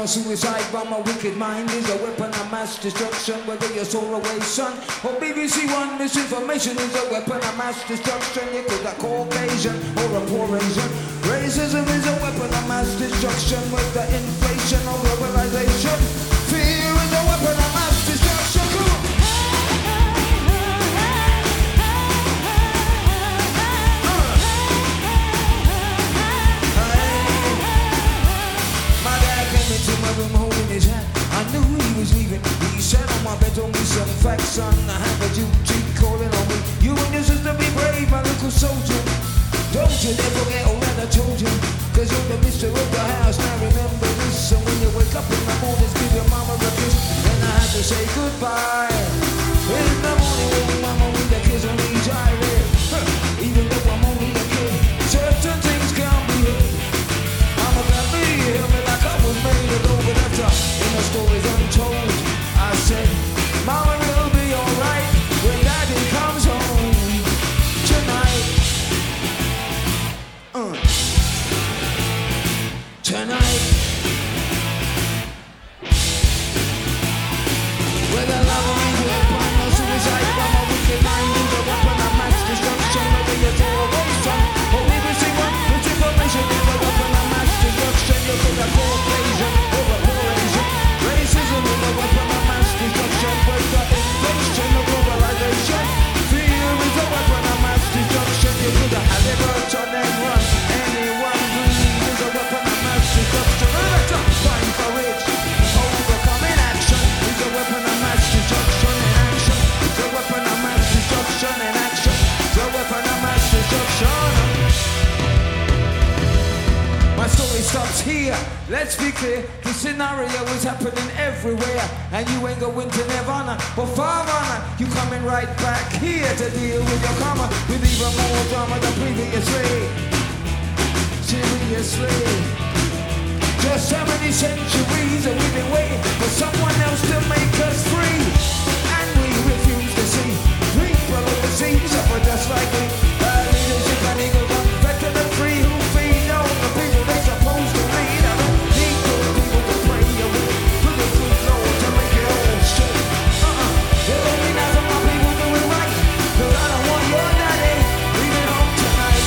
suicide bomb, a wicked mind is a weapon of mass destruction. Whether you're solar away, son, or BBC One, misinformation is a weapon of mass destruction. You could have Caucasian or a poor Asian. Racism is a weapon of mass destruction. With the inflation or globalization, fear is a weapon of mass destruction. Come on. To my room holding his hand, I knew he was leaving. He sat on my bed, told me some facts, son. I have a duty calling on me. You and your sister be brave, my little soldier. Don't you ever forget all that I told you, cause you're the mister of the house. Now remember this, and when you wake up in the morning, give your mama a kiss. Then I had to say goodbye. In the morning when mama with the kiss on each eyelid. Even though I'm only a kid, certain things can't be hid. Mama got me, hear me like I was made of over the top. In the stories untold, I said, Mama will be alright when Daddy comes home tonight. Tonight. Whether love or evil, crime or suicide, from a wicked mind is a weapon of mass destruction. Whether you're terrorism or BBC One, misinformation is a weapon of mass destruction. You could have Caucasian or a poor Asian. Racism is a weapon of mass destruction. With the inflation of globalization, fear is a weapon of mass destruction. You could have Halliburton and run. Anyone breathe is a weapon of mass destruction. Find courage, overcome in action is a weapon of mass destruction in action. It's a weapon of mass destruction in action. It's a weapon of mass destruction. My story stops here. Let's be clear, the scenario is happening everywhere, and you ain't going to Nirvana or Farvana. You coming right back here to deal with your karma, with even more drama than previously. Seriously, just how many centuries have we been waiting for someone else to make us free? And we refuse to see people overseas suffer just like we. Leadership and eagles on better than free who feed on the people they're supposed to lead. I don't need good people to pray away for the good Lord to make it all straight. It only nice when my people do it right, cause I don't want your daddy leaving home tonight.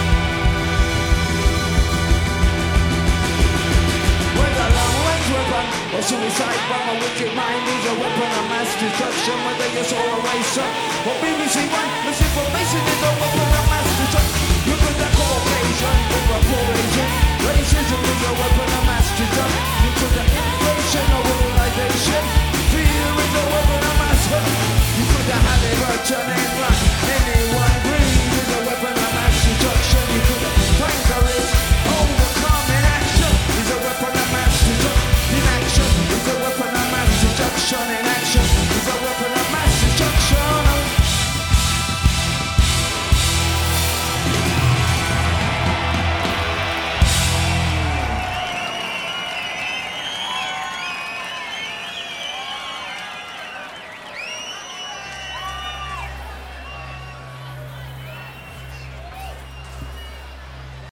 Whether long-range weapon or suicide bomb, a wicked mind is a weapon of mass destruction. Whether you're solar away, son, or BBC One, misinformation is a weapon of mass destruction. You could have Caucasian or a poor Asian. Racism is a weapon of mass destruction. You could have inflation or globalization. Fear is a weapon of mass destruction. You could have Halliburton and